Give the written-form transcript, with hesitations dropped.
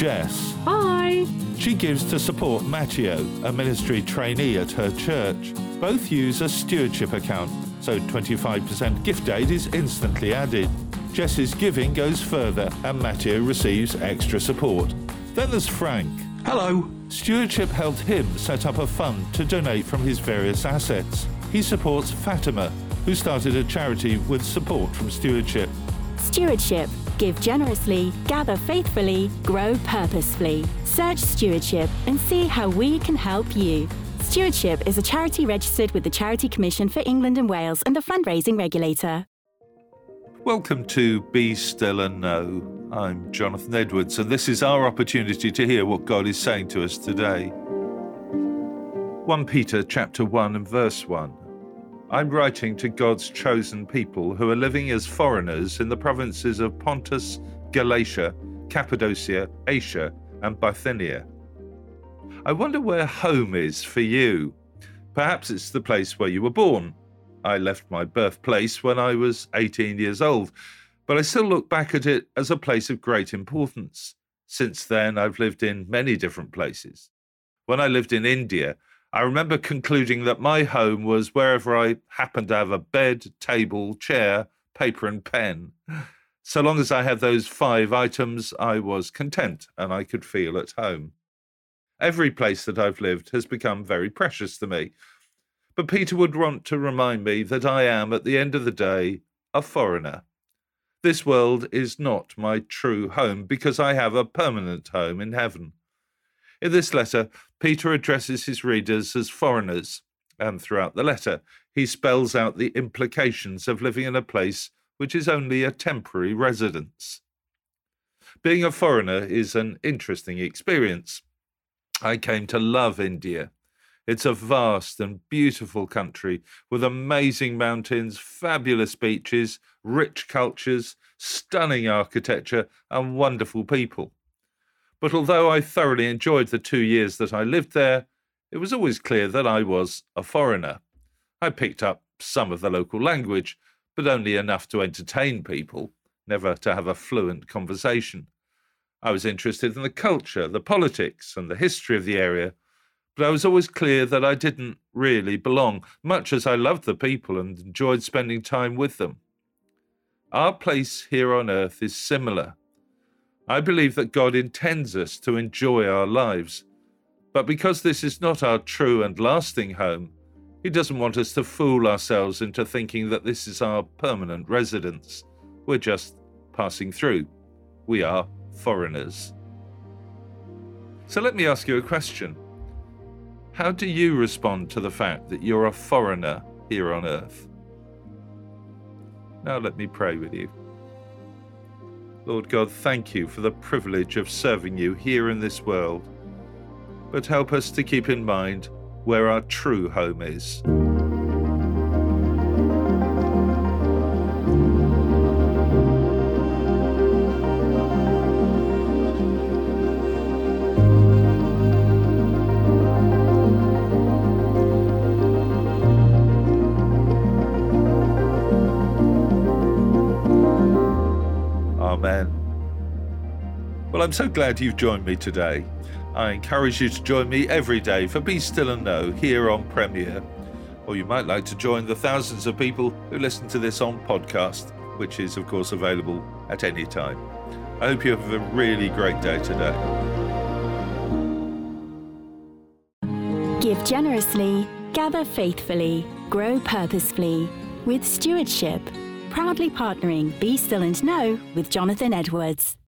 Jess. Hi. She gives to support Matteo, a ministry trainee at her church. Both use a stewardship account, so 25% gift aid is instantly added. Jess's giving goes further and Matteo receives extra support. Then there's Frank. Hello. Stewardship helped him set up a fund to donate from his various assets. He supports Fatima, who started a charity with support from Stewardship. Stewardship. Give generously, gather faithfully, grow purposefully. Search Stewardship and see how we can help you. Stewardship is a charity registered with the Charity Commission for England and Wales and the fundraising regulator. Welcome to Be Still and Know. I'm Jonathan Edwards, and this is our opportunity to hear what God is saying to us today. 1 Peter chapter 1 and verse 1. I'm writing to God's chosen people who are living as foreigners in the provinces of Pontus, Galatia, Cappadocia, Asia, and Bithynia. I wonder where home is for you. Perhaps it's the place where you were born. I left my birthplace when I was 18 years old, but I still look back at it as a place of great importance. Since then, I've lived in many different places. When I lived in India, I remember concluding that my home was wherever I happened to have a bed, table, chair, paper and pen. So long as I had those 5 items, I was content and I could feel at home. Every place that I've lived has become very precious to me. But Peter would want to remind me that I am, at the end of the day, a foreigner. This world is not my true home because I have a permanent home in heaven. In this letter, Peter addresses his readers as foreigners, and throughout the letter, he spells out the implications of living in a place which is only a temporary residence. Being a foreigner is an interesting experience. I came to love India. It's a vast and beautiful country with amazing mountains, fabulous beaches, rich cultures, stunning architecture, and wonderful people. But although I thoroughly enjoyed the 2 years that I lived there, it was always clear that I was a foreigner. I picked up some of the local language, but only enough to entertain people, never to have a fluent conversation. I was interested in the culture, the politics, and the history of the area, but I was always clear that I didn't really belong, much as I loved the people and enjoyed spending time with them. Our place here on earth is similar. I believe that God intends us to enjoy our lives, but because this is not our true and lasting home, He doesn't want us to fool ourselves into thinking that this is our permanent residence. We're just passing through. We are foreigners. So let me ask you a question. How do you respond to the fact that you're a foreigner here on earth? Now let me pray with you. Lord God, thank you for the privilege of serving you here in this world, but help us to keep in mind where our true home is. Amen. Well, I'm so glad you've joined me today. I encourage you to join me every day for Be Still and Know here on Premier. Or you might like to join the thousands of people who listen to this on podcast, which is, of course, available at any time. I hope you have a really great day today. Give generously, gather faithfully, grow purposefully. With Stewardship. Proudly partnering Be Still and Know with Jonathan Edwards.